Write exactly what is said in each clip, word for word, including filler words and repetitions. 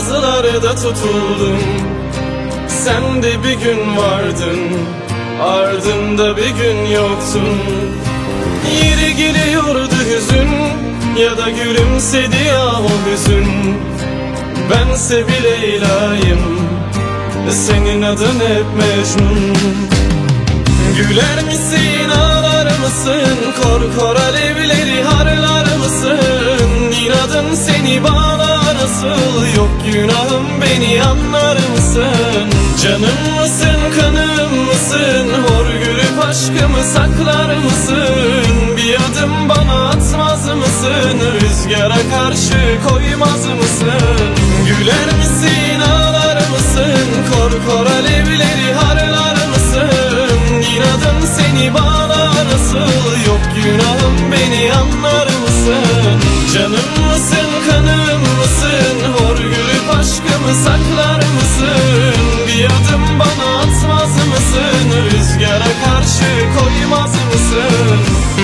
yazılarda tutuldum. Sen de bir gün vardın, ardında bir gün yoktun. Yeri geliyordu hüzün, ya da gülümsedi ya o hüzün. Bense bir Leyla'yım, senin adın hep Mecnun. Güler misin, ağlar mısın, kor kor alevleri harlar mısın? İnadın seni bağlar asıl, yok günahım beni anlar mısın? Canım mısın, kanım mısın, hor gülüp aşkımı saklar mısın? Bir adım bana atmaz mısın, rüzgara karşı koymaz mısın? Güler misin, ağlar mısın, kor kor alevleri harlar mısın? İnadın seni bağlar asıl, yok günahım beni anlar mısın? Canım mısın, kanım mısın, hor gülüp aşkımı saklar mısın? Bir adım bana atmaz mısın, rüzgara karşı koymaz mısın?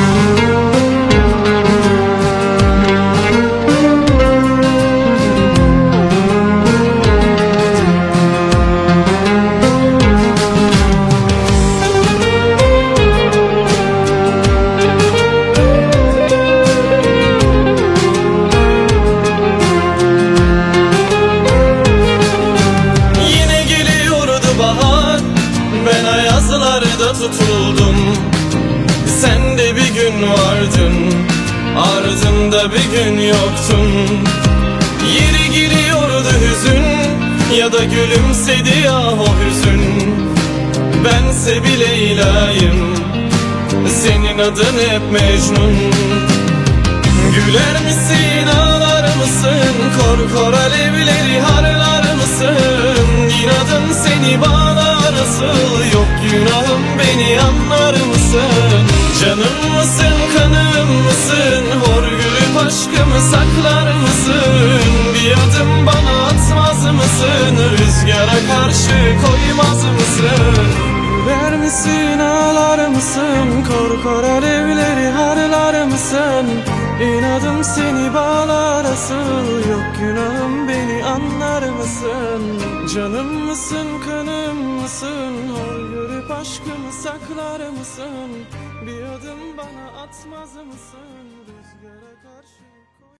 Yazılarda tutuldum. Sen de bir gün vardın, ardında bir gün yoktun. Yeri geliyordu hüzün, ya da gülümsedi ya o hüzün. Bense bir Leyla'yım, senin adın hep Mecnun. Güler misin, ağlar mısın, kor kor alevleri harlar mısın? İnadın seni bağlar asıl, yok günahım beni anlar mısın? Canım mısın, kanım mısın, hor gülüp aşkımı saklar mısın? Bir adım bana atmaz mısın, rüzgara karşı koymaz mısın? Güler misin, ağlar mısın, kor kor alevleri harlar mısın? İnadım seni bağlar asıl, yok günahım beni anlar mısın? Canım mısın, kanım mısın, hor görüp aşkımı saklar mısın? Bir adım bana atmaz mısın?